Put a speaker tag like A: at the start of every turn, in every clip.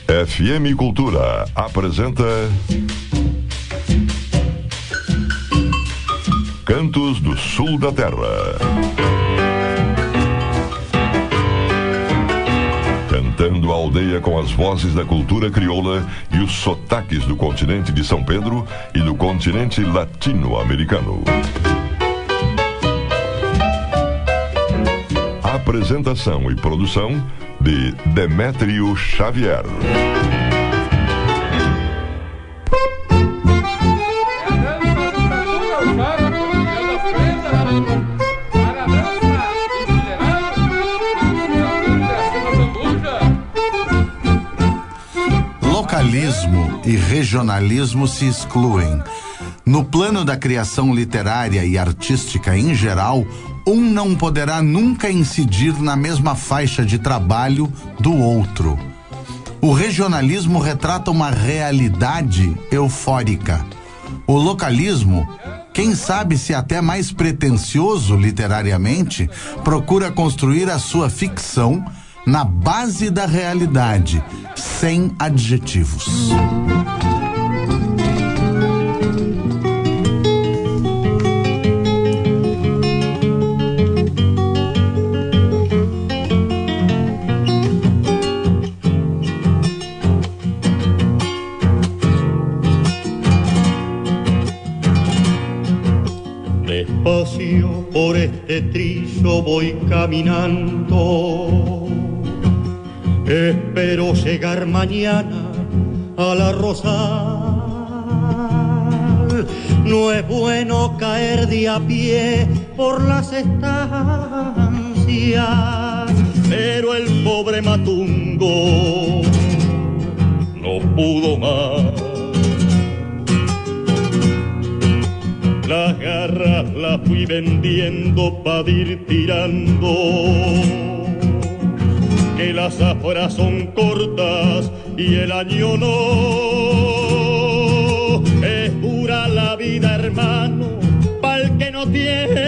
A: FM Cultura apresenta Cantos do Sul da Terra. Cantando a aldeia com as vozes da cultura crioula e os sotaques do continente de São Pedro e do continente latino-americano. Apresentação e produção de Demétrio Xavier.
B: Localismo e regionalismo se excluem. No plano da criação literária e artística em geral, um não poderá nunca incidir na mesma faixa de trabalho do outro. O regionalismo retrata uma realidade eufórica. O localismo, quem sabe se até mais pretensioso literariamente, procura construir a sua ficção na base da realidade, sem adjetivos.
C: Despacio por este trillo voy caminando. Espero llegar mañana a la Rosal. No es bueno caer de a pie por las estancias, pero el pobre Matungo no pudo más. Las garras las fui vendiendo pa' ir tirando, que las afueras son cortas y el año no. Es dura la vida, hermano, pa'l que no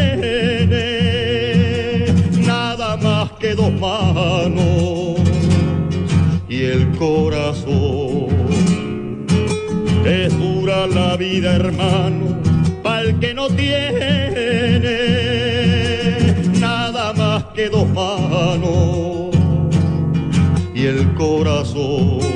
C: tiene nada más que dos manos y el corazón. Es dura la vida, hermano, pa'l que no tiene nada más que dos manos y el corazón.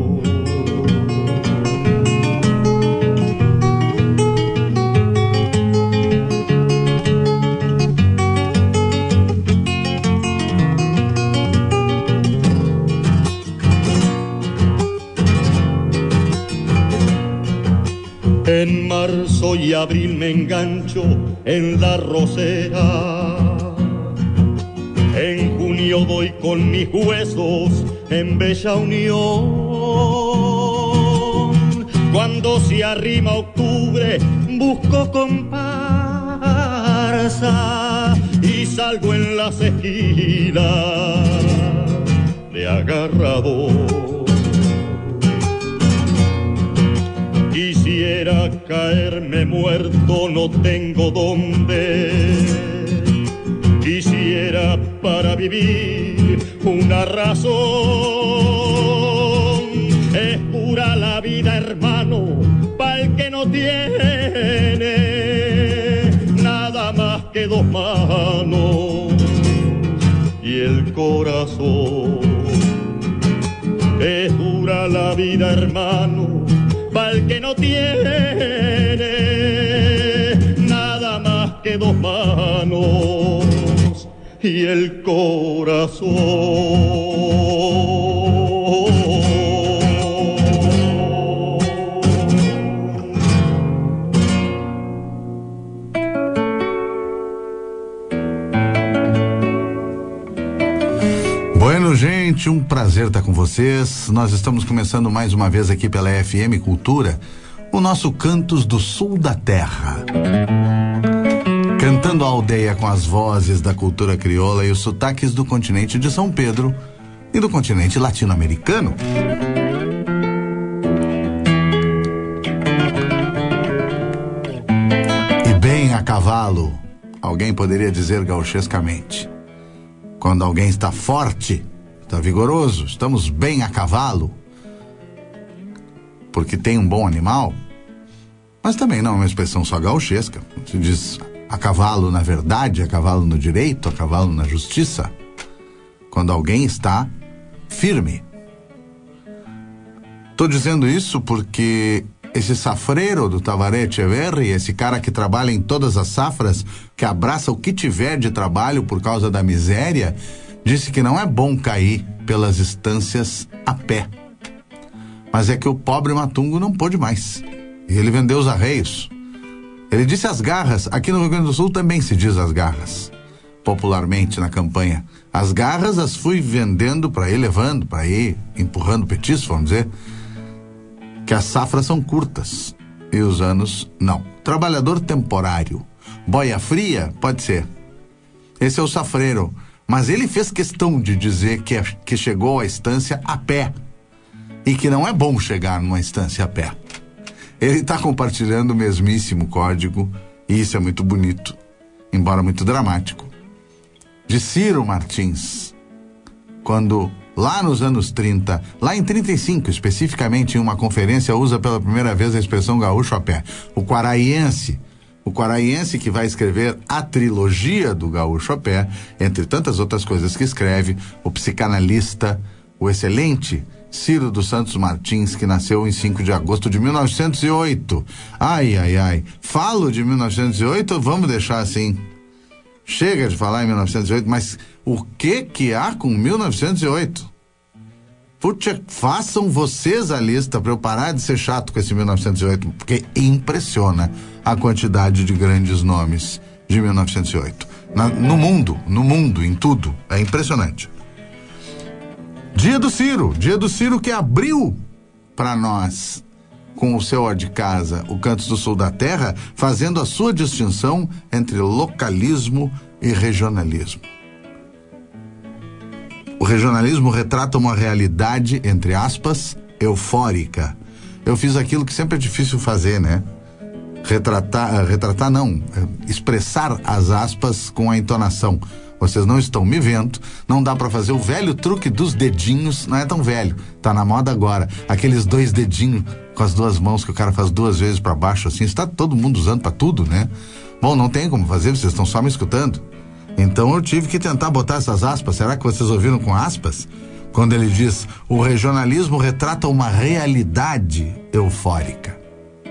C: En marzo y abril me engancho en la rosera. En junio doy con mis huesos en bella unión. Cuando se arrima octubre busco comparsa y salgo en las esquinas de agarrador. Quisiera caerme muerto, no tengo dónde. Quisiera para vivir una razón. Es pura la vida, hermano, pa'l que no tiene nada más que dos manos y el corazón. Es dura la vida, hermano, pa'l que no tiene nada más que dos manos y el corazón.
B: Bueno, gente, um prazer estar com vocês. Nós estamos começando mais uma vez aqui pela FM Cultura o nosso Cantos do Sul da Terra. Cantando a aldeia com as vozes da cultura crioula e os sotaques do continente de São Pedro e do continente latino-americano. E bem a cavalo, alguém poderia dizer gauchescamente. Quando alguém está forte, está vigoroso, estamos bem a cavalo. porque tem um bom animal, mas também não é uma expressão só gauchesca. Se diz a cavalo na verdade, a cavalo no direito, a cavalo na justiça, quando alguém está firme. Estou dizendo isso porque esse safreiro do Tabaré Echeverri, esse cara que trabalha em todas as safras, que abraça o que tiver de trabalho por causa da miséria, disse que não é bom cair pelas estâncias a pé. Mas é que o pobre Matungo não pôde mais. E ele vendeu os arreios. Ele disse as garras. Aqui no Rio Grande do Sul também se diz as garras, popularmente na campanha. As garras as fui vendendo para ir levando, para ir empurrando petisco, vamos dizer. Que as safras são curtas e os anos não. Trabalhador temporário, boia fria, pode ser. Esse é o safreiro. Mas ele fez questão de dizer que chegou à estância a pé e que não é bom chegar numa estância a pé. Ele está compartilhando o mesmíssimo código, e isso é muito bonito, embora muito dramático, de Ciro Martins, quando lá nos anos 30, lá em 35 especificamente, em uma conferência, usa pela primeira vez a expressão gaúcho a pé. O quaraense que vai escrever a trilogia do gaúcho a pé, entre tantas outras coisas que escreve, o psicanalista, o excelente Ciro dos Santos Martins, que nasceu em 5 de agosto de 1908. Ai. Falo de 1908, vamos deixar assim. Chega de falar em 1908, mas o que há com 1908? Puxa, façam vocês a lista para eu parar de ser chato com esse 1908, porque impressiona a quantidade de grandes nomes de 1908. No mundo, em tudo. É impressionante. Dia do Ciro que abriu para nós, com o seu ó de casa, o Cantos do Sul da Terra, fazendo a sua distinção entre localismo e regionalismo. O regionalismo retrata uma realidade, entre aspas, eufórica. Eu fiz aquilo que sempre é difícil fazer, né? Expressar as aspas com a entonação. Vocês não estão me vendo, não dá pra fazer o velho truque dos dedinhos, não é tão velho, tá na moda agora. Aqueles 2 dedinhos com as 2 mãos que o cara faz 2 vezes pra baixo, assim, está todo mundo usando pra tudo, né? Bom, não tem como fazer, vocês estão só me escutando. Então eu tive que tentar botar essas aspas. Será que vocês ouviram com aspas? Quando ele diz, o regionalismo retrata uma realidade eufórica.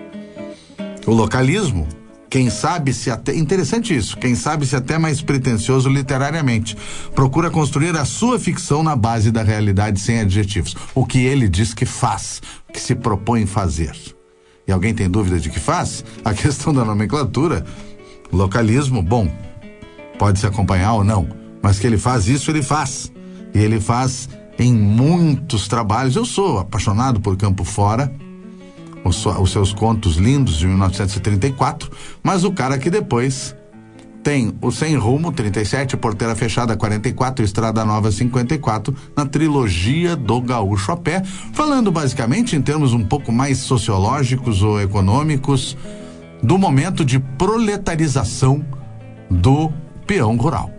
B: O localismo, quem sabe se até, interessante isso, quem sabe se até mais pretensioso literariamente, procura construir a sua ficção na base da realidade sem adjetivos. O que ele diz que faz, que se propõe fazer. E alguém tem dúvida de que faz? A questão da nomenclatura, localismo, bom, pode se acompanhar ou não, mas que ele faz isso, ele faz. E ele faz em muitos trabalhos. Eu sou apaixonado por Campo Fora, os seus contos lindos de 1934, mas o cara que depois tem o Sem Rumo, 37, Porteira Fechada, 44, Estrada Nova, 54, na trilogia do Gaúcho a Pé, falando basicamente em termos um pouco mais sociológicos ou econômicos do momento de proletarização do peão rural.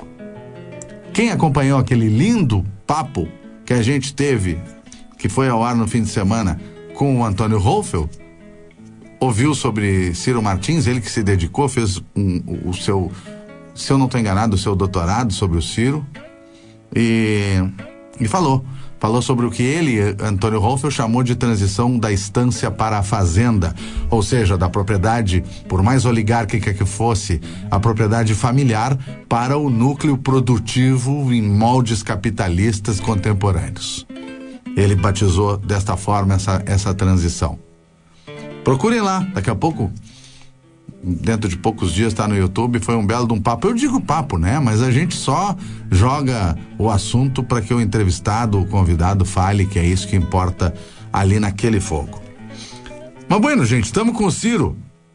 B: Quem acompanhou aquele lindo papo que a gente teve, que foi ao ar no fim de semana, com o Antônio Rolfel, ouviu sobre Ciro Martins, ele que se dedicou, fez o seu, se eu não estou enganado, o seu doutorado sobre o Ciro, e falou sobre o que ele, Antônio Rolfel, chamou de transição da estância para a fazenda, ou seja, da propriedade, por mais oligárquica que fosse, a propriedade familiar para o núcleo produtivo em moldes capitalistas contemporâneos. Ele batizou desta forma essa transição. Procurem lá, daqui a pouco, dentro de poucos dias está no YouTube, foi um belo de um papo. Eu digo papo, né? Mas a gente só joga o assunto para que o entrevistado, o convidado fale, que é isso que importa ali naquele fogo. Mas bueno, gente, estamos com o Ciro.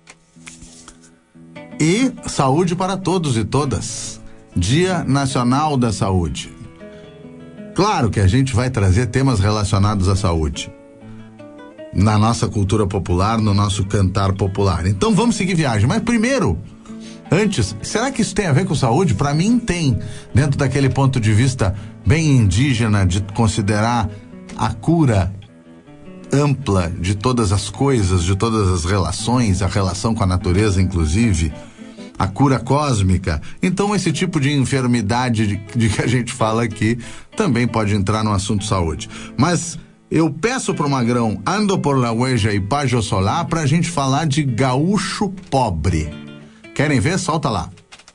B: E saúde para todos e todas. Dia Nacional da Saúde. Claro que a gente vai trazer temas relacionados à saúde na nossa cultura popular, no nosso cantar popular. Então vamos seguir viagem. Mas primeiro, antes, será que isso tem a ver com saúde? Para mim tem, dentro daquele ponto de vista bem indígena de considerar a cura ampla de todas as coisas, de todas as relações, a relação com a natureza, inclusive, a cura cósmica. Então, esse tipo de enfermidade de que a gente fala aqui também pode entrar no assunto saúde. Mas eu peço pro Magrão Ando por la Huella e Pajo Solar pra gente falar de gaúcho pobre. Querem ver? Solta lá.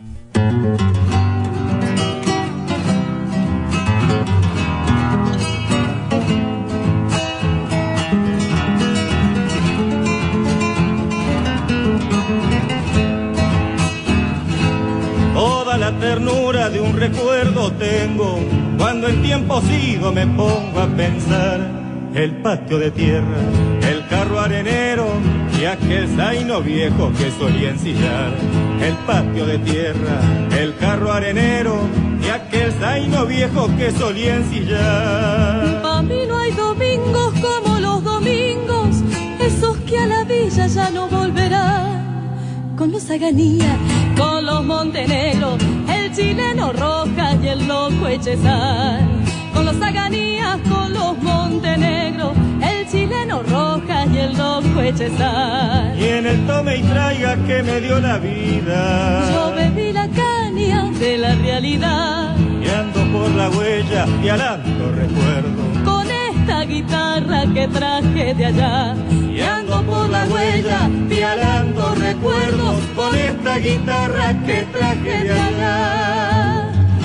C: Toda la ternura de un recuerdo tengo cuando en tiempos ido me pongo a pensar. El patio de tierra, el carro arenero y aquel zaino viejo que solía ensillar. El patio de tierra, el carro arenero y aquel zaino viejo que solía ensillar.
D: Pa' mí no hay domingos como los domingos, esos que a la villa ya no volverán. Con los Aganía, con los Montenegro, el chileno Rojas y el loco Echezar. Con los Aganías, con los Montenegro, el chileno Rojas y el loco Echezar.
C: Y en el tome y traiga que me dio la vida,
D: yo bebí la caña de la realidad.
C: Y ando por la huella y alando recuerdo,
D: con esta guitarra que traje de allá.
C: Y ando por la huella pialando recuerdos, con esta guitarra que traje de allá.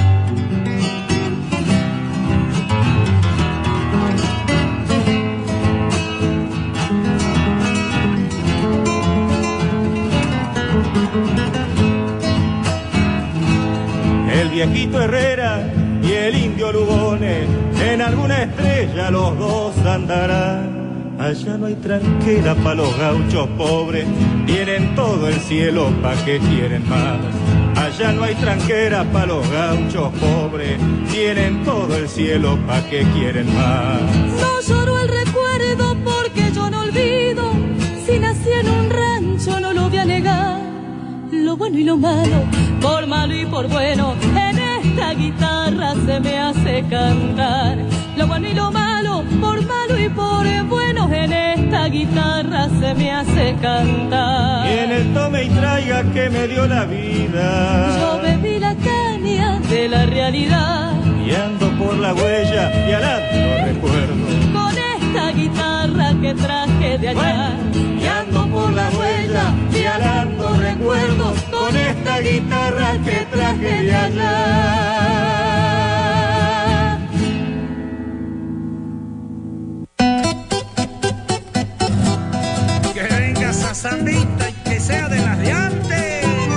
C: El viejito Herrera y el indio Lugones, en alguna estrella los dos andarán. Allá no hay tranquera pa' los gauchos pobres, tienen todo el cielo pa' que quieren más. Allá no hay tranquera pa' los gauchos pobres, tienen todo el cielo pa' que quieren más.
D: No lloro el recuerdo porque yo no olvido, si nací en un rancho no lo voy a negar. Lo bueno y lo malo, por malo y por bueno, en esta guitarra se me hace cantar. Lo bueno y lo malo, por malo y por bueno, en esta guitarra se me hace cantar.
C: Y en el tome y traiga que me dio la vida,
D: yo bebí la caña de la realidad.
C: Y ando por la huella y alando recuerdo,
D: con esta guitarra que traje de allá.
C: Y ando por la huella y alando recuerdos, con esta guitarra que traje de allá.
E: Que venga esa sandita y que sea de las de antes.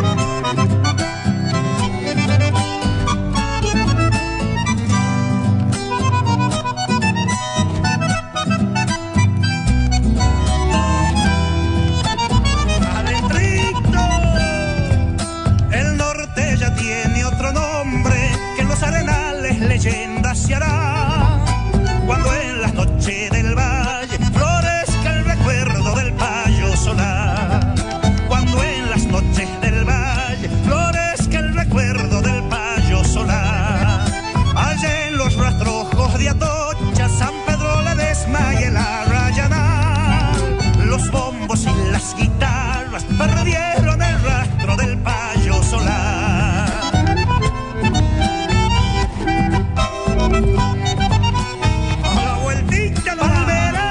E: Leyenda se hará cuando en las noches del valle florezca el recuerdo del payo solar. Cuando en las noches del valle florezca el recuerdo del payo solar. Allá en los rastrojos de Atocha, San Pedro Ledesma y el Arrayaná, los bombos y las guitarras perdieron el rastro del payo solar. A la vueltita, al verano.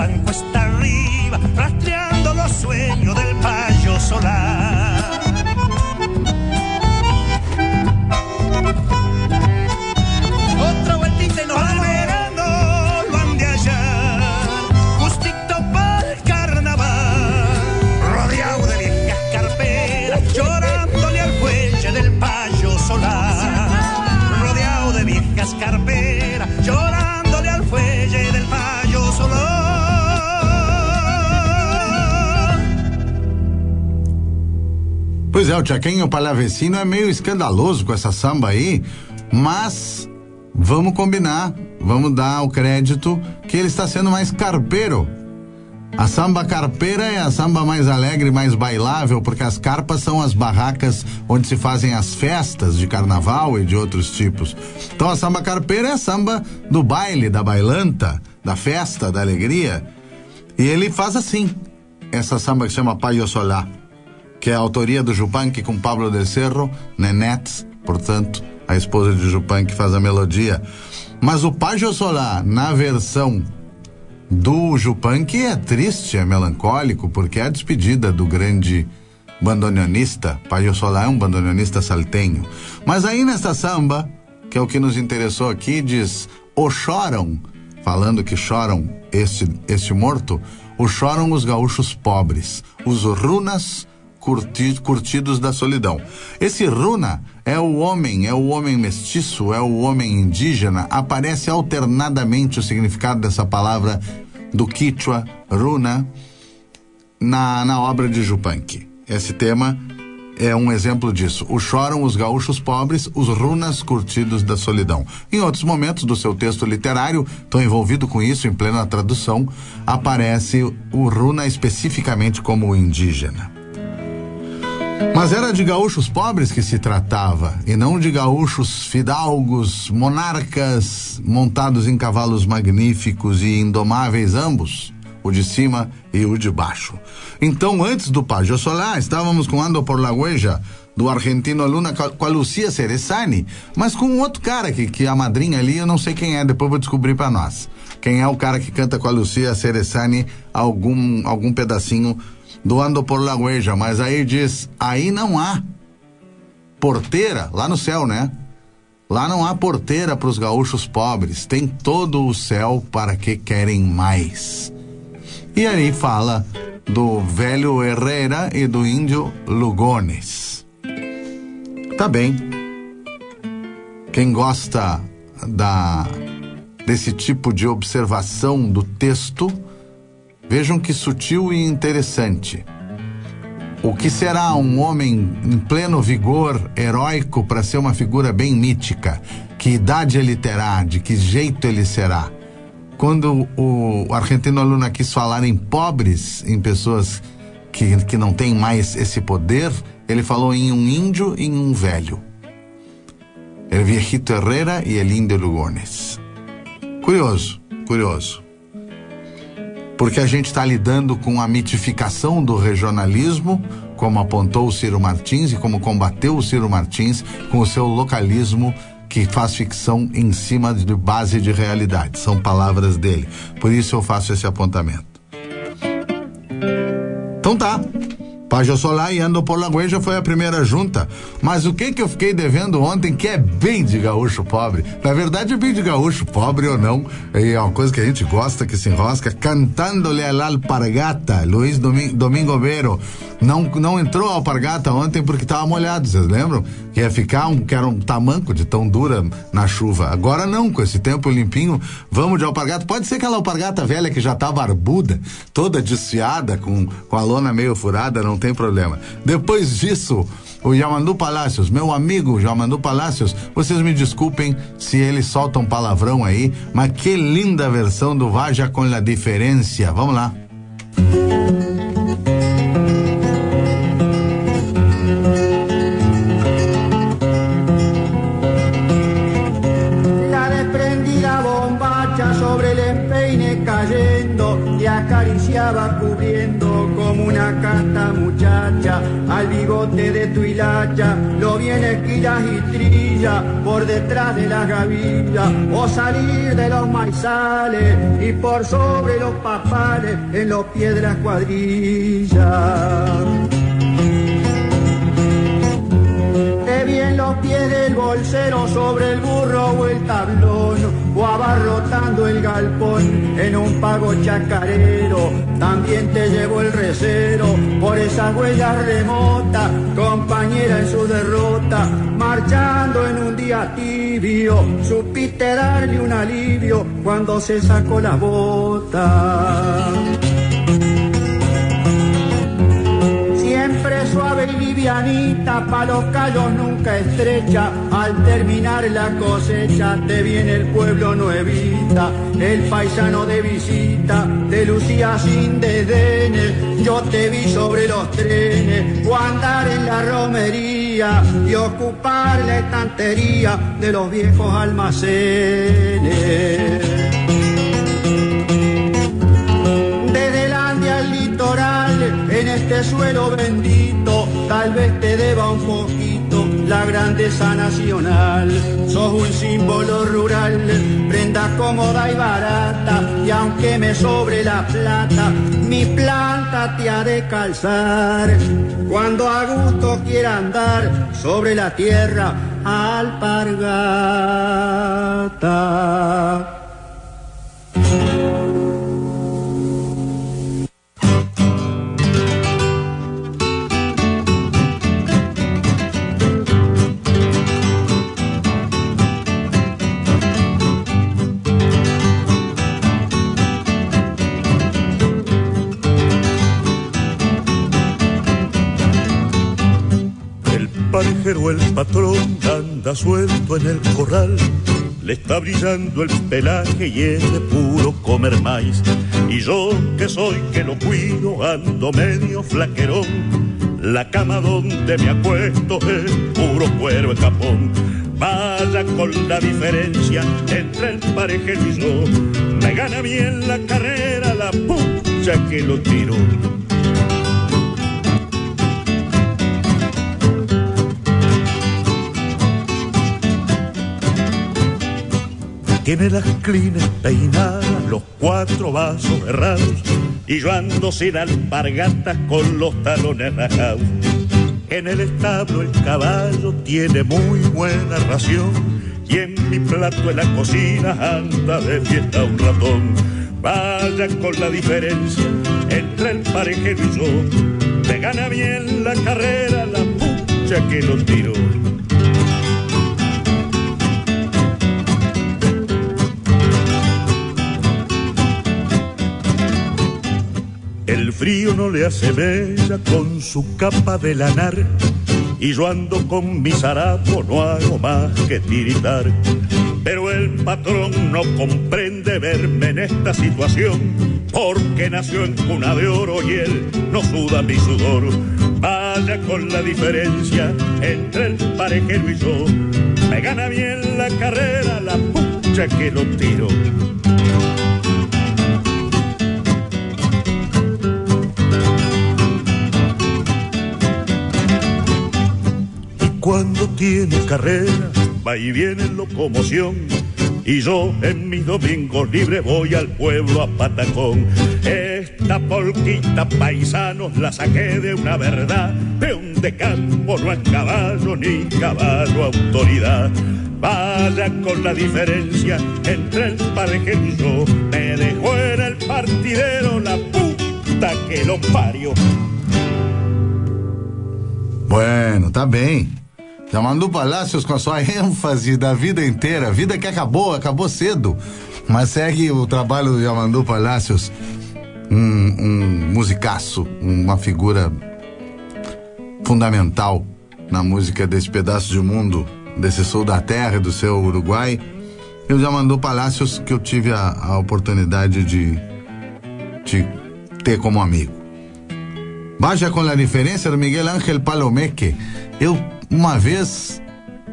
E: van cuesta arriba, rastreando los sueños del payo solar. Otra vueltita y nos vamos. Al verano lo han de hallar, justito para el carnaval, rodeado de viejas carperas, llorándole al fuelle del payo solar. Rodeado de viejas carperas, llorándole al fuelle del payo solar.
B: Pois é, o Chaquinho Palavecino é meio escandaloso com essa samba aí, mas vamos combinar, vamos dar o crédito que ele está sendo mais carpeiro. A samba carpeira é a samba mais alegre, mais bailável, porque as carpas são as barracas onde se fazem as festas de carnaval e de outros tipos. Então a samba carpeira é a samba do baile, da bailanta, da festa, da alegria. E ele faz assim, essa samba que se chama Payo Solá, que é a autoria do Yupanqui com Pablo del Cerro, Nenete, portanto, a esposa de Yupanqui faz a melodia. Mas o Payo Solá, na versão do Yupanqui, é triste, é melancólico, porque é a despedida do grande bandoneonista. Payo Solá é um bandoneonista saltenho. Mas aí nessa samba, que é o que nos interessou aqui, diz: o choram, falando que choram este morto, o choram os gaúchos pobres, os runas curtidos da solidão. Esse runa é o homem mestiço, é o homem indígena. Aparece alternadamente o significado dessa palavra do quichua, runa, na obra de Yupanqui. Esse tema é um exemplo disso. O choram os gaúchos pobres, os runas curtidos da solidão. Em outros momentos do seu texto literário, tão envolvido com isso, em plena tradução, aparece o runa especificamente como indígena. Mas era de gaúchos pobres que se tratava, e não de gaúchos fidalgos, monarcas, montados em cavalos magníficos e indomáveis ambos, o de cima e o de baixo. Então, antes do Payo Solá, estávamos com Ando por la Huella, do argentino Luna, com a Lucia Cerezani, mas com um outro cara que a madrinha ali, eu não sei quem é, depois vou descobrir pra nós. Quem é o cara que canta com a Lucia Cerezani algum pedacinho do Ando por la Huella, mas aí diz: aí não há porteira, lá no céu, né? Lá não há porteira para os gaúchos pobres, tem todo o céu para que querem mais. E aí fala do velho Herrera e do índio Lugones. Tá bem. Quem gosta desse tipo de observação do texto, vejam que sutil e interessante. O que será um homem em pleno vigor heróico para ser uma figura bem mítica? Que idade ele terá? De que jeito ele será? Quando o argentino Luna quis falar em pobres, em pessoas que não têm mais esse poder, ele falou em um índio e em um velho. El viejito Herrera e el índio Lugones. Curioso. Porque a gente está lidando com a mitificação do regionalismo, como apontou o Ciro Martins e como combateu o Ciro Martins com o seu localismo, que faz ficção em cima de base de realidade. São palavras dele. Por isso eu faço esse apontamento. Então tá. Payo Solá e Ando por la Huella foi a primeira junta. Mas o que eu fiquei devendo ontem, que é bem de gaúcho pobre, na verdade é bem de gaúcho pobre ou não, é uma coisa que a gente gosta, que se enrosca, Cantando-lhe a la alpargata, Luiz Domingo Vero. Não entrou a alpargata ontem porque estava molhado, vocês lembram? Que ia ficar que era um tamanco de tão dura na chuva. Agora não, com esse tempo limpinho, vamos de alpargata. Pode ser aquela alpargata velha que já tá barbuda, toda desfiada, com a lona meio furada, não tem problema. Depois disso, o Yamandu Palacios, meu amigo Yamandu Palacios, vocês me desculpem se ele solta um palavrão aí, mas que linda versão do Vaja con la Diferencia. Vamos lá.
F: La desprendida bombacha sobre el empeine cayendo y acaricia va cubriendo como una casta muchacha, al bigote de tu hilacha lo viene esquilas y trilla por detrás de las gavillas, o salir de los maizales y por sobre los papales en los pies de las cuadrillas. Te bien los pies del bolsero sobre el burro o el tablón, o abarrotando el galpón en un pago chacarero. También te llevó el recero por esas huellas remotas, compañera en su derrota, marchando en un día tibio. Supiste darle un alivio cuando se sacó la bota. Siempre suave y livianita, pa' los callos nunca estrecha. Al terminar la cosecha te viene el pueblo nuevita, el paisano de visita, te lucía sin desdenes. Yo te vi sobre los trenes o andar en la romería y ocupar la estantería de los viejos almacenes. En este suelo bendito, tal vez te deba un poquito la grandeza nacional. Sos un símbolo rural, prenda cómoda y barata, y aunque me sobre la plata, mi planta te ha de calzar. Cuando a gusto quiera andar sobre la tierra, alpargata.
E: Parejero el patrón anda suelto en el corral, le está brillando el pelaje y es de puro comer maíz. Y yo que soy que lo cuido ando medio flaquerón, la cama donde me acuesto es puro cuero en capón. Vaya con la diferencia entre el parejero y yo, me gana bien la carrera la pucha que lo tiro. Tiene las crines peinadas, los 4 vasos cerrados, y yo ando sin alpargatas con los talones rajados. En el establo el caballo tiene muy buena ración, y en mi plato en la cocina anda de fiesta un ratón. Vaya con la diferencia entre el parejero y yo, me gana bien la carrera la pucha que lo tiro. El frío no le hace mella con su capa de lanar, y yo ando con mi zarapo, no hago más que tiritar. Pero el patrón no comprende verme en esta situación, porque nació en cuna de oro y él no suda mi sudor. Vaya con la diferencia entre el parejero y yo, me gana bien la carrera la pucha que lo tiro. Cuando tiene carrera, va y viene en locomoción, y yo en mis domingos libres voy al pueblo a patacón. Esta polquita paisanos la saqué de una verdad, peón de campo no es caballo ni caballo autoridad. Vaya con la diferencia entre el parejero y yo, me dejó en el partidero la puta que lo parió.
B: Bueno, tá bem. Yamandu Palacios com a sua ênfase da vida inteira, vida que acabou cedo, mas segue o trabalho do Yamandu Palacios, um musicaço, uma figura fundamental na música desse pedaço de mundo, desse sul da terra, do seu Uruguai. E o Yamandu Palacios que eu tive a oportunidade de ter como amigo. Vaya com a diferença do Miguel Ángel Palomeque. Eu uma vez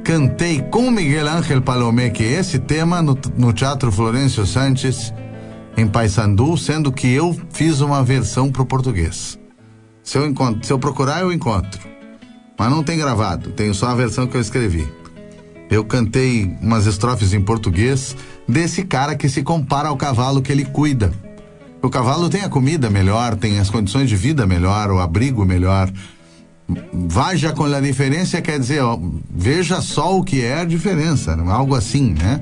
B: cantei com Miguel Ángel Palomeque esse tema no Teatro Florencio Sánchez em Paissandu, sendo que eu fiz uma versão pro português. Se eu procurar, eu encontro. Mas não tem gravado, tenho só a versão que eu escrevi. Eu cantei umas estrofes em português desse cara que se compara ao cavalo que ele cuida. O cavalo tem a comida melhor, tem as condições de vida melhor, o abrigo melhor. Vaja com a diferença quer dizer, ó, veja só o que é a diferença, algo assim, né?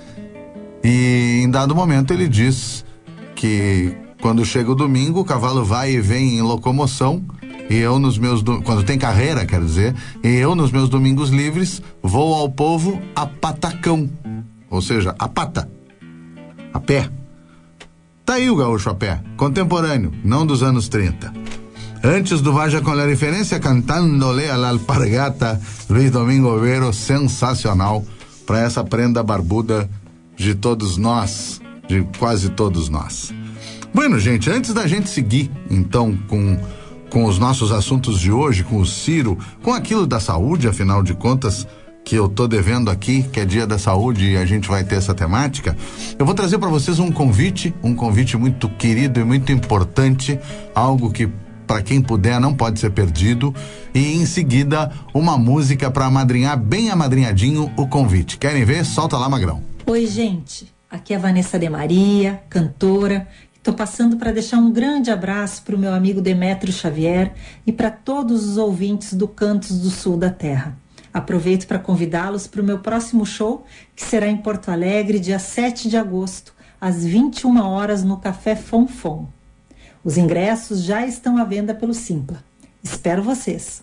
B: E em dado momento ele diz que quando chega o domingo, o cavalo vai e vem em locomoção, e eu nos meus, quando tem carreira, quer dizer, e eu nos meus domingos livres vou ao povo a patacão, ou seja, a pata, a pé. Tá aí o gaúcho a pé, contemporâneo, não dos anos 30. Antes do Vaja com la Referência, Cantándole a la Alpargata, Luiz Domingo Vero, sensacional, para essa prenda barbuda de todos nós, de quase todos nós. Bueno, gente, antes da gente seguir, então, com os nossos assuntos de hoje, com o Ciro, com aquilo da saúde, afinal de contas, que eu tô devendo aqui, que é Dia da Saúde e a gente vai ter essa temática, eu vou trazer para vocês um convite muito querido e muito importante, algo que para quem puder não pode ser perdido, e em seguida uma música para amadrinhar bem amadrinhadinho o convite. Querem ver? Solta lá, Magrão.
G: Oi, gente, aqui é a Vanessa de Maria, cantora. Estou passando para deixar um grande abraço para o meu amigo Demétrio Xavier e para todos os ouvintes do Cantos do Sul da Terra. Aproveito para convidá-los para o meu próximo show, que será em Porto Alegre, dia 7 de agosto, às 21 horas, no Café Fonfon. Os ingressos já estão à venda pelo Simpla. Espero vocês!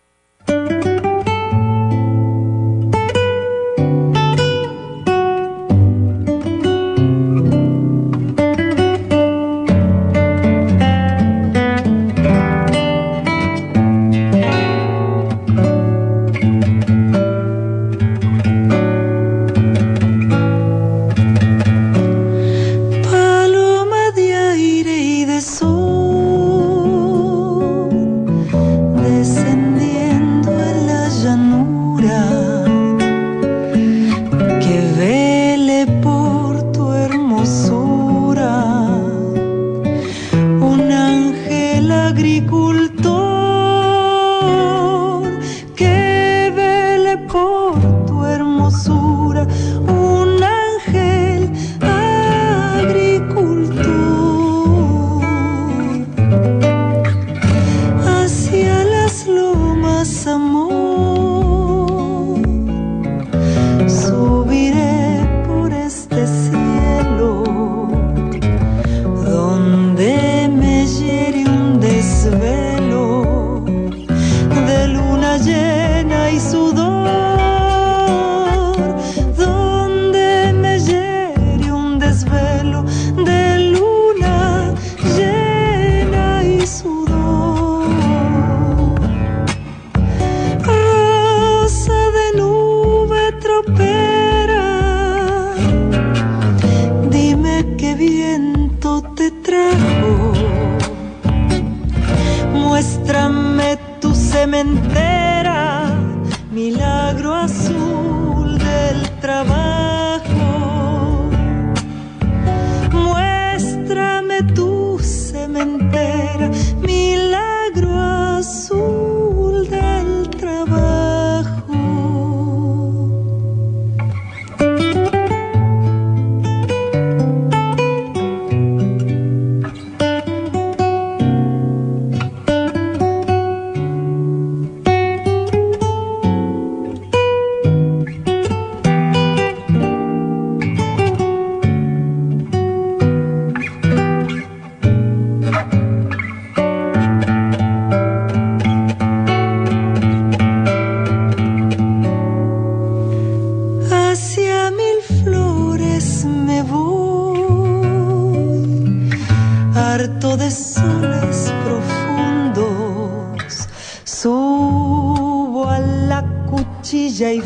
H: Y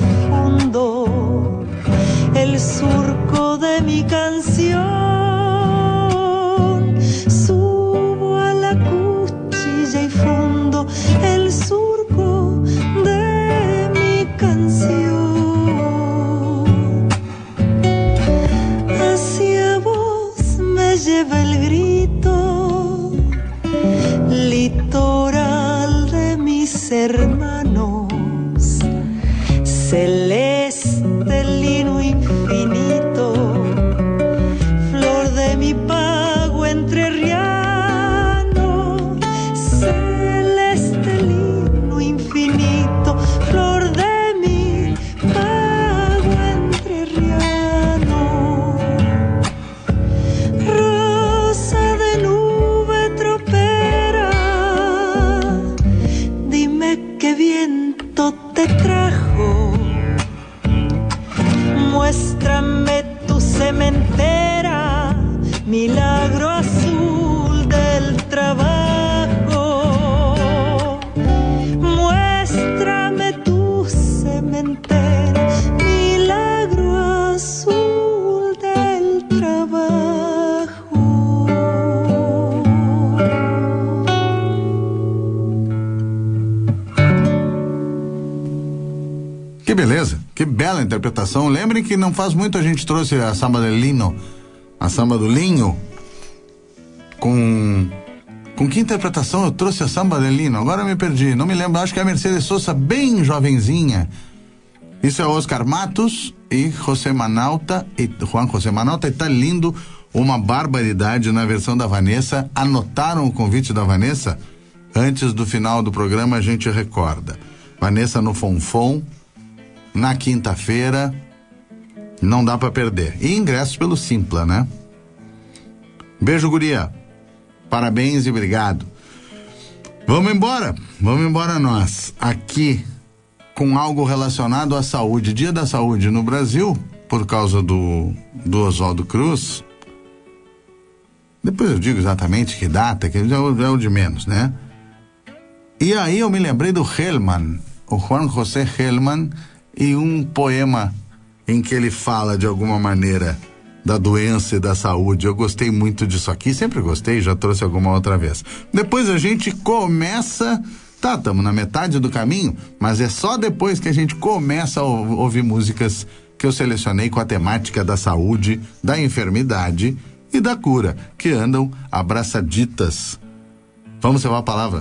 H: fundo el surco de mi canción, subo a la cuchilla y fundo el surco de mi canción. Hacia vos me llevo mis hermanos, celeste lino infinito, flor de mi pago entrerriano, celeste lino infinito, flor de mi pago entrerriano, rosa de nube tropera, dime qué viento te trajo, muéstrame tu cementera, milagro azul del trabajo. Muéstrame tu cementera, milagro azul del trabajo.
B: Que beleza, que bela interpretação. Lembrem que não faz muito a gente trouxe a samba del lino, a samba do linho. Com que interpretação eu trouxe a samba del lino? Agora eu me perdi, não me lembro, acho que é a Mercedes Sosa, bem jovenzinha. Isso é Oscar Matos e José Manauta, e Juan José Manauta, e tá lindo, uma barbaridade na versão da Vanessa. Anotaram o convite da Vanessa? Antes do final do programa a gente recorda. Vanessa no Fonfon, na quinta-feira, não dá pra perder. E ingressos pelo Simpla, né? Beijo, guria. Parabéns e obrigado. Vamos embora nós. Aqui, com algo relacionado à saúde. Dia da Saúde no Brasil, por causa do Oswaldo Cruz. Depois eu digo exatamente que data, que é o de menos, né? E aí eu me lembrei do Hellman, o Juan José Hellman, e um poema em que ele fala de alguma maneira da doença e da saúde. Eu gostei muito disso aqui, sempre gostei, já trouxe alguma outra vez. Depois a gente começa, estamos na metade do caminho, mas é só depois que a gente começa a ouvir músicas que eu selecionei com a temática da saúde, da enfermidade e da cura, que andam abraçaditas. Vamos levar a palavra.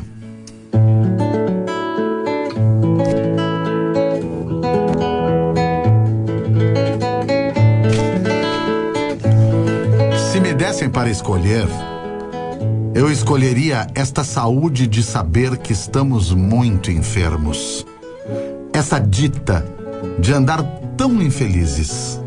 B: Se me dessem para escolher, eu escolheria esta saúde de saber que estamos muito enfermos. Essa dita de andar tão infelizes.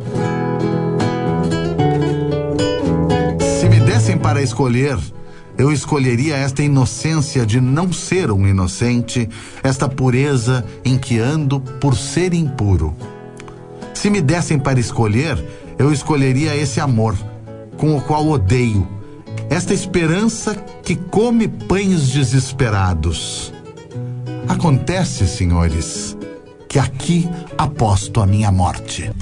B: Se me dessem para escolher, eu escolheria esta inocência de não ser um inocente, esta pureza em que ando por ser impuro. Se me dessem para escolher, eu escolheria esse amor com o qual odeio, esta esperança que come pães desesperados. Acontece, senhores, que aqui aposto a minha morte.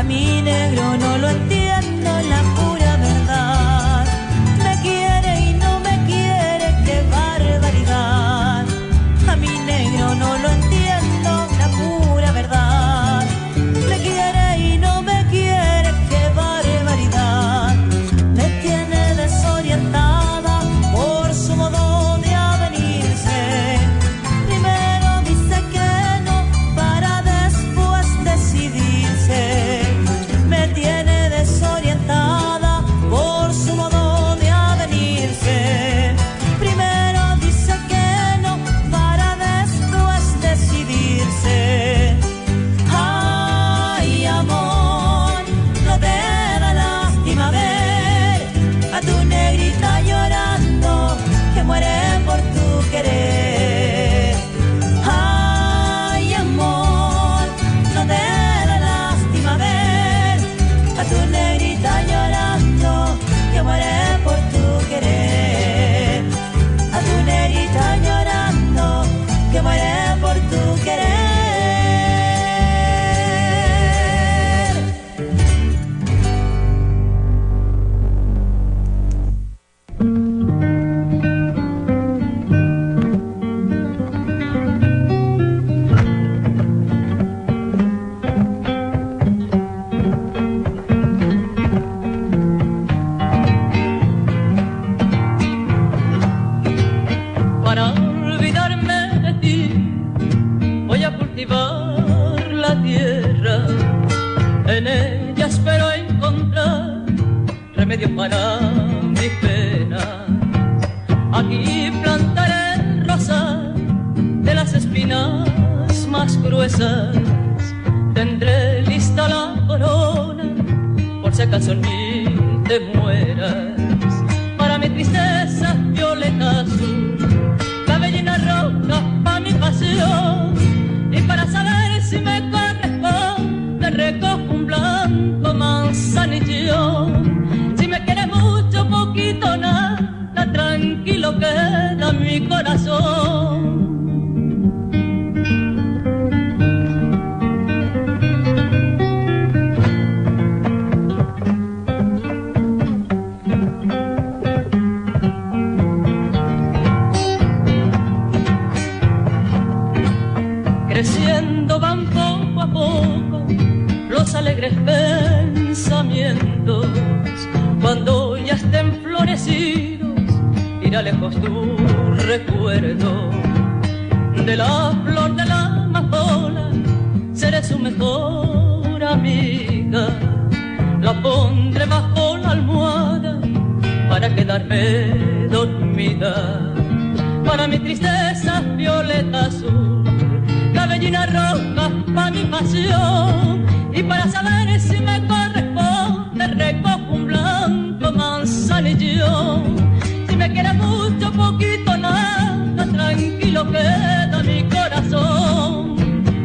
H: mi negro no lo entiendo, la pura verdad. Me quiere y no me quiere, qué barbaridad. A mi negro no lo entiendo, la pura verdad. Me quiere y no me quiere, qué barbaridad. Me tiene desorientada por su modo de avenirse. Primero dice que no para después decidirse. Me tiene desorientada por su modo de avenirse. Primero dice que no para después decidirse. Ay, amor, no te da lástima ver a tu negrita llorando que muere por tu querer. Ay, amor, no te da lástima ver a tu negrita llorando que muere por tu querer. A tu negrita llorando que muere por tu querer. Para olvidarme de ti, voy a cultivar la tierra. En ella espero encontrar remedio para mi pena. Aquí plantaré el rosal de las espinas más gruesas. Tendré lista la corona, por si acaso en mí te mueras. Para mi tristeza, violeta azul, la bellina roja pa' mi pasión. Y para saber si me corresponde, recojo un blanco manzanillo. Si me quieres mucho, poquito, nada, tranquilo queda mi corazón. Creciendo van poco a poco los alegres pensamientos. Cuando ya estén florecidos, irá lejos tu recuerdo. De la flor de la amapola seré su mejor amiga. La pondré bajo la almohada para quedarme dormida. Para mi tristeza, violeta azul, la bellina roja pa' mi pasión. Y para saber si me corresponde, recojo un blanco manzanillo. Si me quieres mucho, poquito, nada, tranquilo queda mi corazón.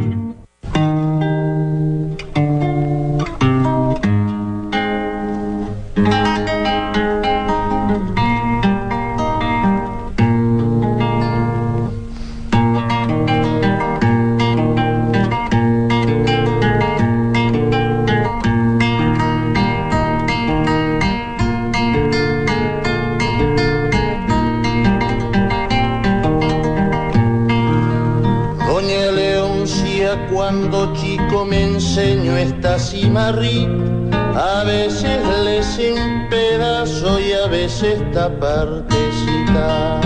I: Cuando chico me enseñó esta cimarrita, a veces les en pedazo y a veces esta partecita.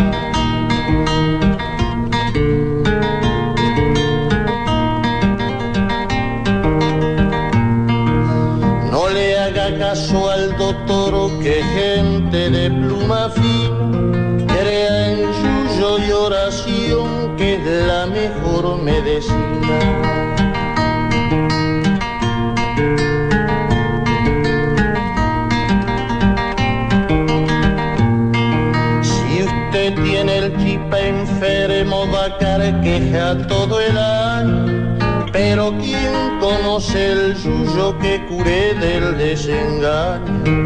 I: No le haga caso al doctor, que gente de pluma fina crea en yuyo y oración, que es la mejor medicina. Tiene el chipa enfermo, va a carqueja todo el año, pero ¿quién conoce el yuyo que cure del desengaño?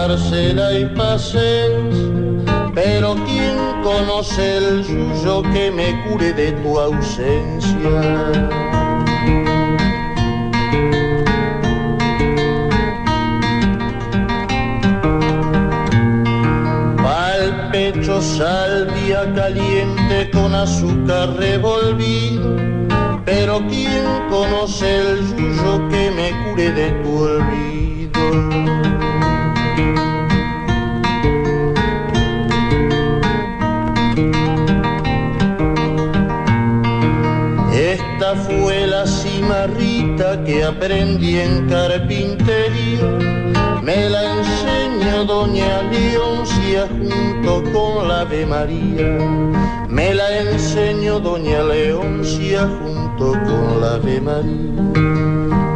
I: Marcela y Pacens, pero ¿quién conoce el yuyo que me cure de tu ausencia? Pa'l pecho salvia caliente con azúcar revolvido, pero ¿quién conoce el yuyo que me cure de tu olvido? Esta fue la cimarrita que aprendí en carpintería, me la enseñó doña Leoncia junto con la Ave María, me la enseñó doña Leoncia junto con la Ave María.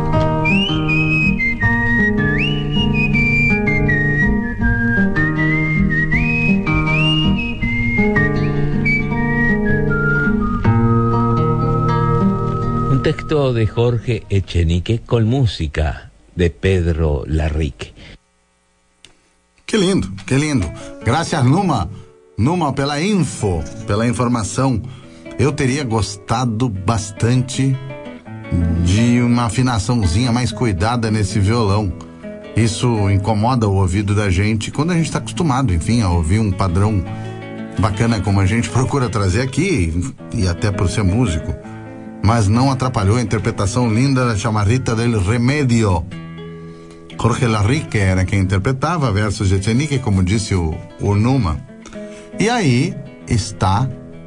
J: Texto de Jorge Echenique con música de Pedro Larrique.
B: Que lindo, que lindo. Graças, Numa, pela pela informação. Eu teria gostado bastante de uma afinaçãozinha mais cuidada nesse violão. Isso incomoda o ouvido da gente quando a gente está acostumado, enfim, a ouvir um padrão bacana como a gente procura trazer aqui, e até por ser músico. Mas não atrapalhou a interpretação linda da Chamarrita del Remedio. Jorge Larrique era quem interpretava, versos de Echenique, como disse o Numa. E aí está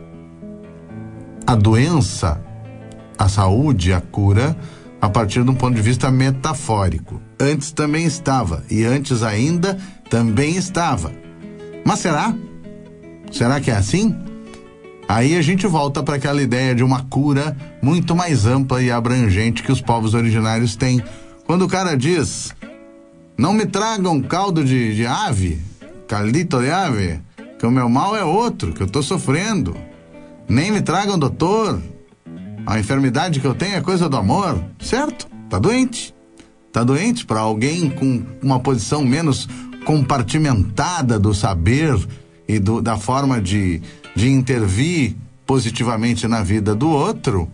B: a doença, a saúde, a cura, a partir de um ponto de vista metafórico. Antes também estava, e antes ainda também estava. Mas será? Será que é assim? Aí a gente volta para aquela ideia de uma cura muito mais ampla e abrangente que os povos originários têm. Quando o cara diz, não me tragam caldo de ave, caldito de ave, que o meu mal é outro, que eu tô sofrendo. Nem me tragam doutor, a enfermidade que eu tenho é coisa do amor. Certo, tá doente. Tá doente para alguém com uma posição menos compartimentada do saber e da forma de intervir positivamente na vida do outro.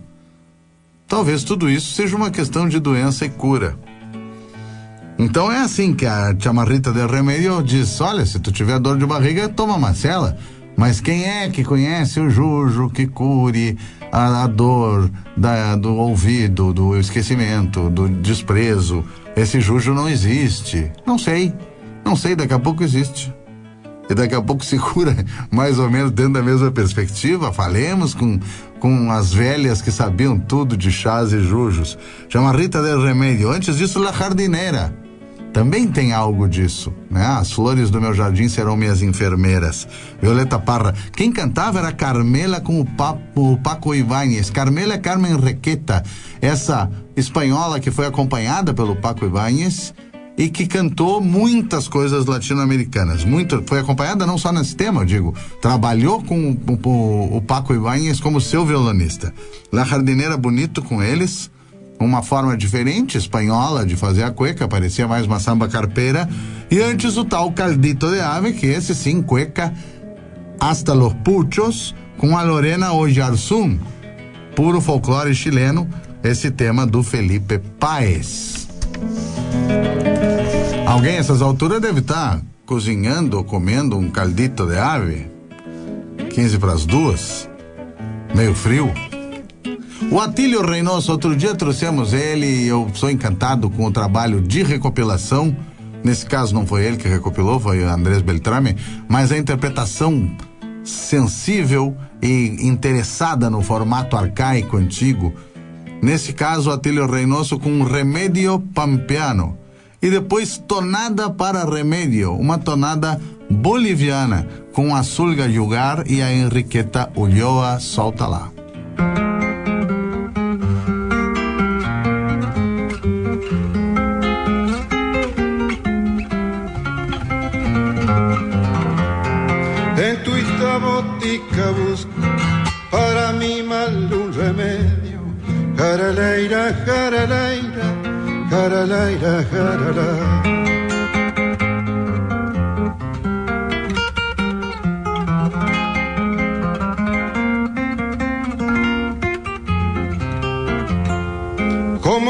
B: Talvez tudo isso seja uma questão de doença e cura. Então é assim que a Chamarrita del Remedio diz, olha, se tu tiver dor de barriga, toma Marcela. Mas quem é que conhece o jujo que cure a dor do ouvido, do esquecimento, do desprezo? Esse jujo não existe. Não sei, daqui a pouco existe. E daqui a pouco se cura mais ou menos dentro da mesma perspectiva. Falemos com as velhas que sabiam tudo de chás e jujos. Chamarrita del Remedio. Antes disso, La Jardinera. Também tem algo disso, né? As flores do meu jardim serão minhas enfermeiras. Violeta Parra. Quem cantava era Carmela com o Paco Ibáñez. Carmela é Carmen Requeta, essa espanhola que foi acompanhada pelo Paco Ibáñez e que cantou muitas coisas latino-americanas. Foi acompanhada não só nesse tema, eu digo, trabalhou com o Paco Ibáñez como seu violonista. La Jardinera, bonito com eles, uma forma diferente, espanhola, de fazer a cueca, parecia mais uma samba carpeira. E antes o tal Caldito de Ave, que esse sim, cueca hasta los puchos, com a Lorena Oyarzún, puro folclore chileno, esse tema do Felipe Páez. Alguém a essas alturas deve estar cozinhando ou comendo um caldito de ave, 1:45, meio frio. O Atílio Reynoso, outro dia trouxemos ele e eu sou encantado com o trabalho de recopilação. Nesse caso não foi ele que recopilou, foi o Andrés Beltrame, mas a interpretação sensível e interessada no formato arcaico antigo. Nesse caso, o Atílio Reynoso com um Remédio Pampeano. E depois Tonada para Remédio, uma tonada boliviana, com a Sulga Yugar e a Enriqueta Ulloa Solta Lá.
K: En tu esta botica busco para mi mal un remedio. Jaraleira, jaraleira, jaraleira, jaraleira.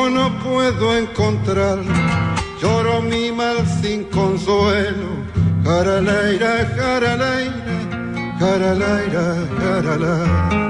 K: como no puedo encontrar, lloro mi mal sin consuelo. Jaralaira, jaralaira, jaralaira, jaralaira.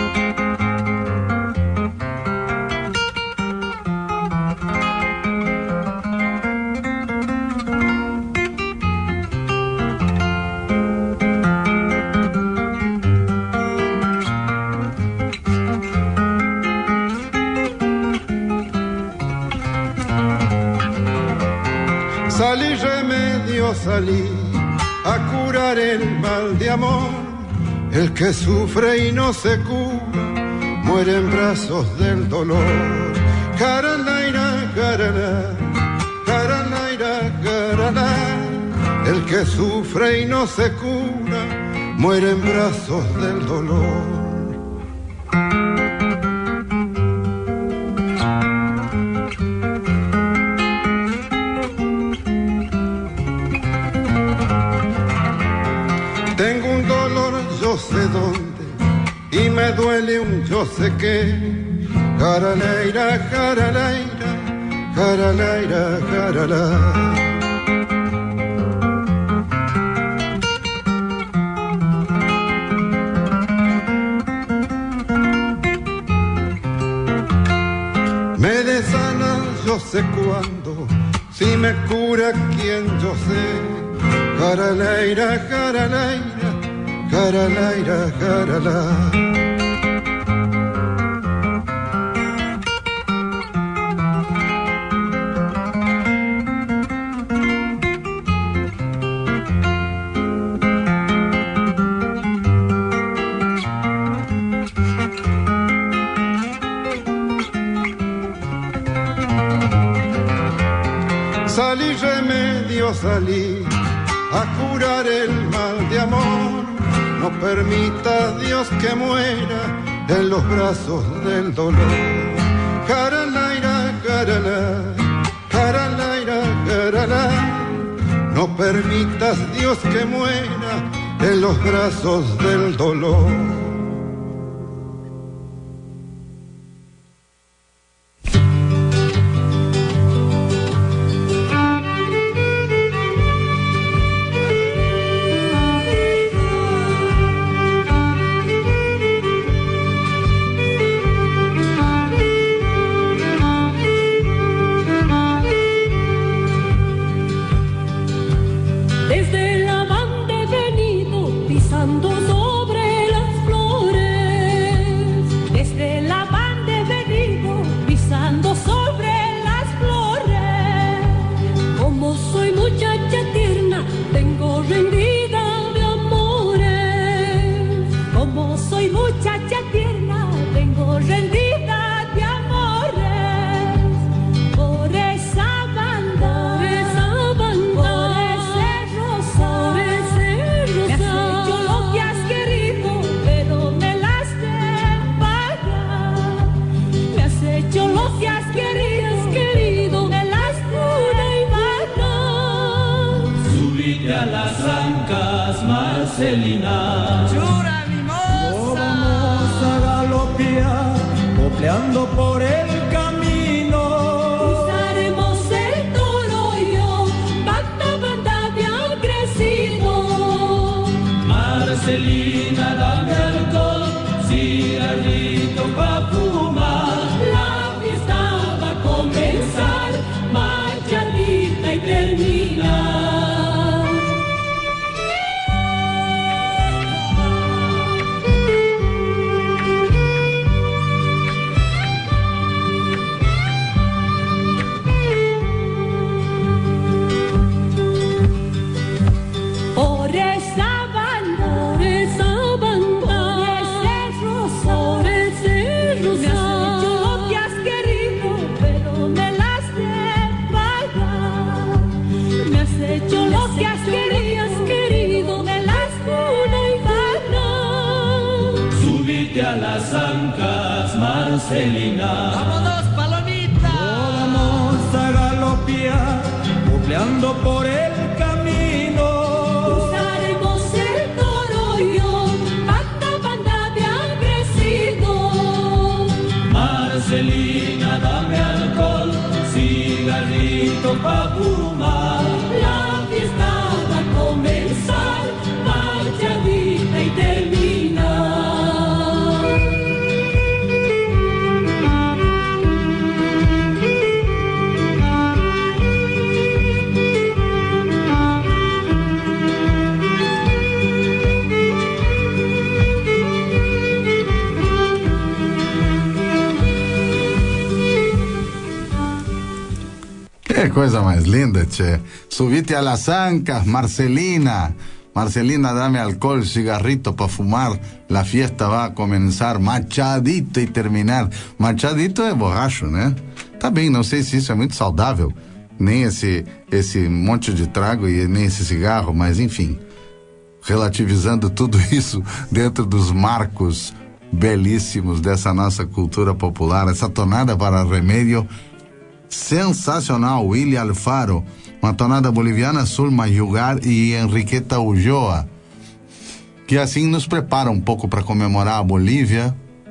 K: Salí remedio, salí a curar el mal de amor. El que sufre y no se cura, muere en brazos del dolor. Jaralaira, jarala, jaralaira, jarala. El que sufre y no se cura, muere en brazos del dolor. Tengo un dolor, yo sé dónde, y me duele un yo sé qué. Jaralaira, jaralaira, jaralaira, jarala. Me desana, yo sé cuándo, si me cura quien yo sé. Jaralaira, jaralaira, jaralaira, jarala. Salí remedio, salí a curar el mal de amor. No permita Dios que muera en los brazos del dolor. Jaralaira, jarala, jaralaira, jarala. No permitas Dios que muera en los brazos del dolor.
L: Marcelina, llora mimosa, vamos a galopear, copleando por el camino.
D: Usaremos el toro y yo, banda, banda bien crecido.
L: Marcelina, dame alcohol, cigarrito pa' fumar.
D: La fiesta va a comenzar, marchadita y termina.
L: Marcelina,
D: vámonos palomita,
L: vamos a galopear, copleando por el camino.
D: Usaremos el toro y yo, banda, banda bien crecido.
L: Marcelina, dame alcohol, cigarrito pa' fumar. La fiesta va a comenzar, marchadita y terminar.
B: Que coisa mais linda, tchê. Subite a las ancas, Marcelina. Marcelina, dame alcohol, cigarrito para fumar. La fiesta va a comenzar. Machadito e terminar. Machadito é borracho, né? Tá bem, não sei se isso é muito saudável. Nem esse monte de trago e nem esse cigarro, mas enfim. Relativizando tudo isso dentro dos marcos belíssimos dessa nossa cultura popular. Essa tonada para remédio sensacional, Willy Alfaro, uma tonada boliviana, Zulma Yugar e Enriqueta Ulloa, que assim nos prepara um pouco para comemorar a Bolívia.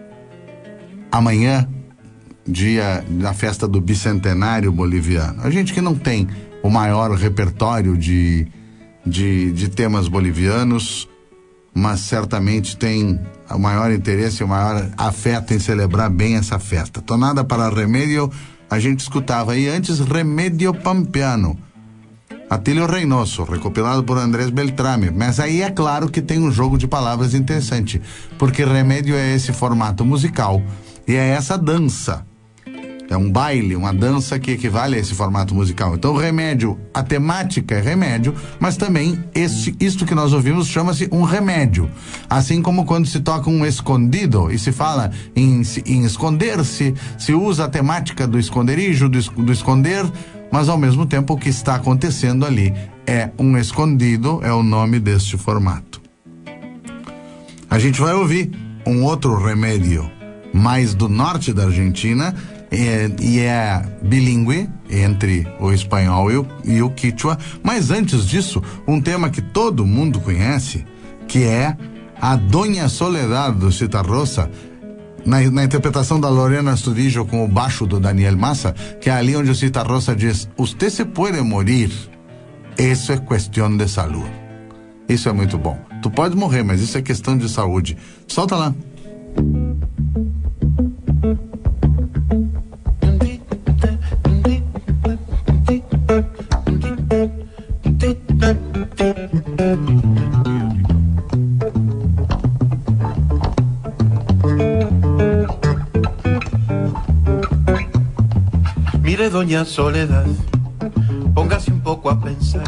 B: Amanhã, dia da festa do bicentenário boliviano. A gente que não tem o maior repertório de temas bolivianos, mas certamente tem o maior interesse e o maior afeto em celebrar bem essa festa. Tonada para remédio, a gente escutava aí antes Remédio Pampeano, Atílio Reynoso, recopilado por Andrés Beltrame. Mas aí é claro que tem um jogo de palavras interessante, porque remédio é esse formato musical e é essa dança. É um baile, uma dança que equivale a esse formato musical. Então, remédio, a temática é remédio, mas também isto que nós ouvimos chama-se um remédio. Assim como quando se toca um escondido e se fala em esconder-se, se usa a temática do esconderijo, do esconder, mas ao mesmo tempo o que está acontecendo ali é um escondido, é o nome deste formato. A gente vai ouvir um outro remédio, mais do norte da Argentina, e é bilíngue entre o espanhol e o quichua, mas antes disso, um tema que todo mundo conhece, que é a Doña Soledad do Citarrosa, na interpretação da Lorena Astudillo com o baixo do Daniel Massa, que é ali onde o Citarrosa diz: "Usted se puede morir, isso é questão de saúde." Isso é muito bom. Tu pode morrer, mas isso é questão de saúde. Solta lá.
M: Mire, doña Soledad, póngase un poco a pensar.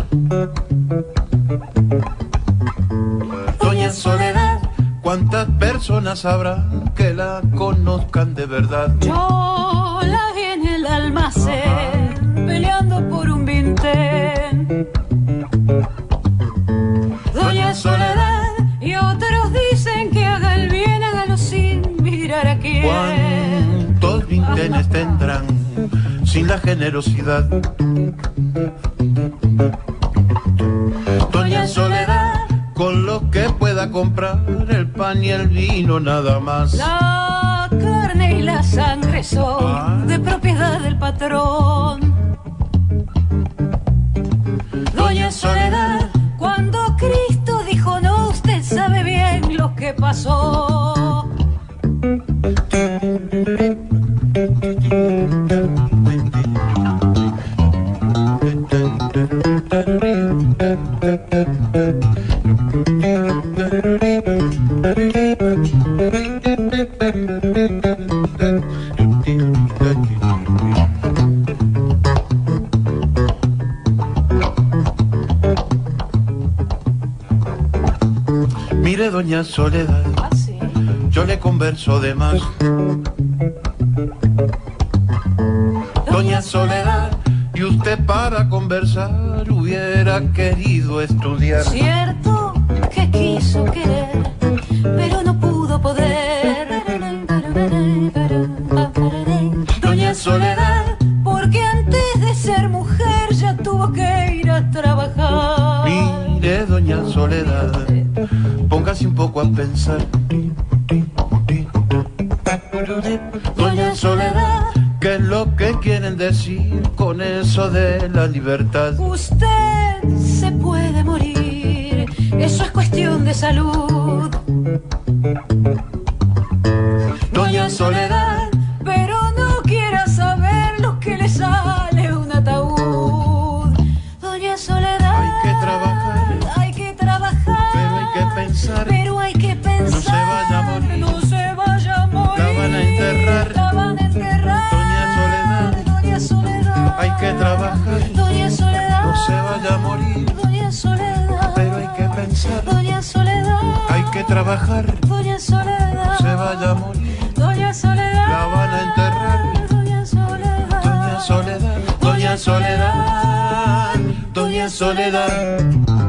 M: Doña Soledad, ¿cuántas personas habrá que la conozcan de verdad?
N: Yo la vi en el almacén, peleando por un vintén. Doña Soledad, y otros dicen que haga el bien, hágalo sin mirar a quién.
M: ¿Cuántos vintenes tendrán sin la generosidad? Doña Soledad, con lo que pueda comprar el pan y el vino nada más.
N: La carne y la sangre son de propiedad del patrón. Doña Soledad, cuando Cristo dijo no, usted sabe bien lo que pasó.
M: Mire, doña Soledad, yo le converso de más. Doña Soledad, y usted para conversar hubiera querido estudiar.
N: Cierto que quiso querer, pero no pudo poder. Doña Soledad, porque antes de ser mujer ya tuvo que ir a trabajar.
M: Mire, doña Soledad, póngase un poco a pensar.
N: Doña Soledad,
M: lo que quieren decir con eso de la libertad.
N: Usted se puede morir, eso es cuestión de salud. Doña Soledad, pero no quiera saber lo que le sale un ataúd. Doña Soledad,
M: hay que trabajar,
N: pero hay que pensar,
M: no se vaya a morir,
N: no se vaya a morir.
M: La van a enterrar,
N: Doña Soledad,
M: hay que trabajar,
N: Doña Soledad,
M: no se vaya a morir,
N: Doña Soledad,
M: pero hay que pensar,
N: Doña Soledad,
M: hay que trabajar,
N: Doña Soledad,
M: no se vaya a morir,
N: Doña Soledad,
M: la van a enterrar,
N: Doña Soledad,
M: Doña Soledad, Doña Soledad, Doña Soledad.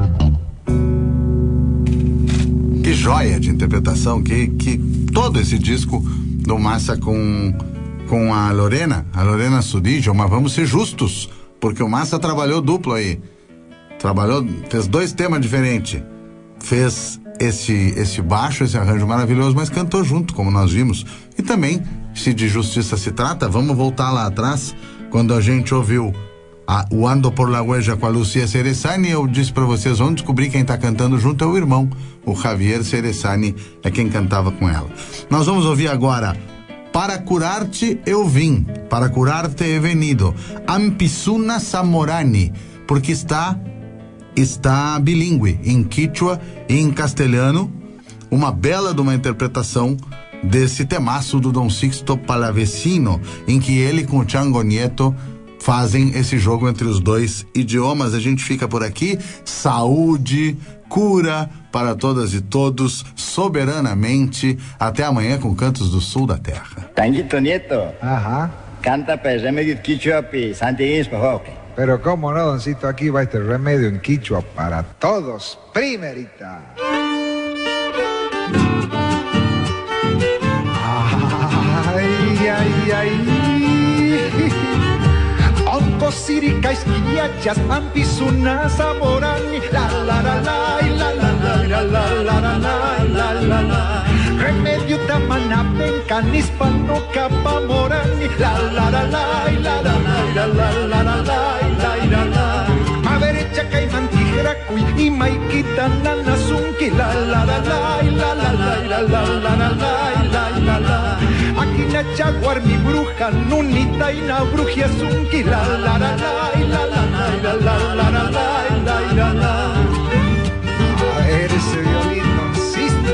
B: Que joia de interpretação, que todo esse disco do Massa com a Lorena Surijo, mas vamos ser justos, porque o Massa trabalhou duplo aí, fez 2 temas diferentes, fez esse baixo, esse arranjo maravilhoso, mas cantou junto, como nós vimos. E também, se de justiça se trata, vamos voltar lá atrás, quando a gente ouviu o Ando por la Huella com a Lucia Ceresani, eu disse para vocês, vamos descobrir quem tá cantando junto é o irmão, o Javier Ceresani é quem cantava com ela. Nós vamos ouvir agora Para Curar-te Eu Vim, Para Curar-te He Venido, Ampissuna Samorani, porque está bilíngue em quichua e em castelhano, uma bela de uma interpretação desse temaço do Dom Sixto Palavecino, em que ele com o Chango Nieto fazem esse jogo entre os 2 idiomas. A gente fica por aqui. Saúde, cura para todas e todos, soberanamente. Até amanhã com Cantos do Sul da Terra.
O: Tanguito Nieto.
P: Ajá.
O: Canta pues remedio quichua pi Santiaguins Pajoque.
P: Pero cómo no, doncito, aquí va este remedio en quichua para todos. Primerita. Ay, ay, ay. Oncosirica esquillachas, ampisunas zamorani, la la la la la la la la la la la la. Remedio tamana penca nispano capa morani, la la la la la la la la la la la. Maverecha caimán tijera cuy y maiquita nanazunki, la la la la la la la la la la. Aquí na chaguar mi bruja, nunita y na brujia zunki, la la la la la la la la la. A ver ese violín, doncito.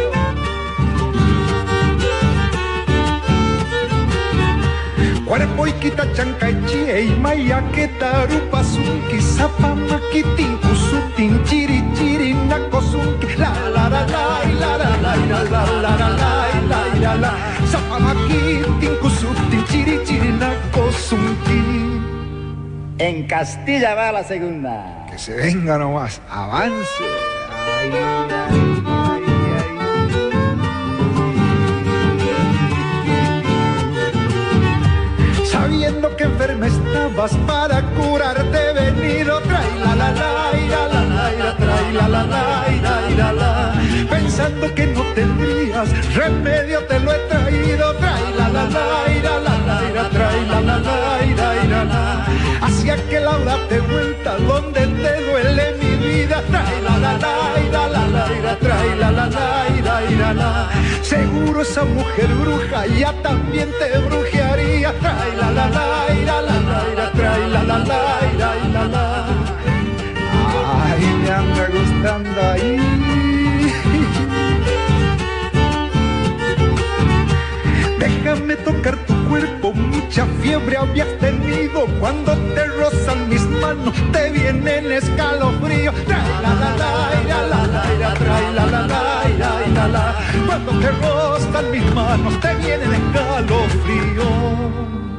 P: Cuerpo y quita chanca y chie y maya que tarupa zunki, zapa maquitin kusutin chiri chiri nakozunki, la la la la la la la la la la la la. Zapa maquitin kusutin chiri chiri nakozunki.
O: En Castilla va la segunda.
P: Que se venga nomás, avance. Ay, ay. Sabiendo que enferma estabas, para curarte he venido. Trae la la la la la, trae la la la la. Pensando que no tendrías remedio te lo he traído. Trae la la la la, trae la la la. Hacia que la date vuelta donde te duele mi vida. Trae la la la, trae la la la. Seguro esa mujer bruja ya también te brujearía. Trae la la la, trae la la la. Ay, me anda gustando ahí. Déjame tocar tu cuerpo, mucha fiebre habías tenido. Cuando te rozan mis manos, te vienen escalofríos. Trae la la la, trae la la la. Cuando te rozan mis manos, te vienen escalofríos.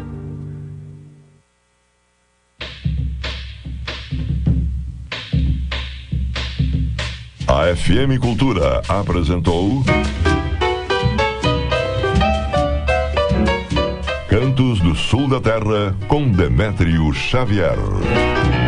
A: A FM Cultura apresentou Cantos do Sul da Terra com Demétrio Xavier.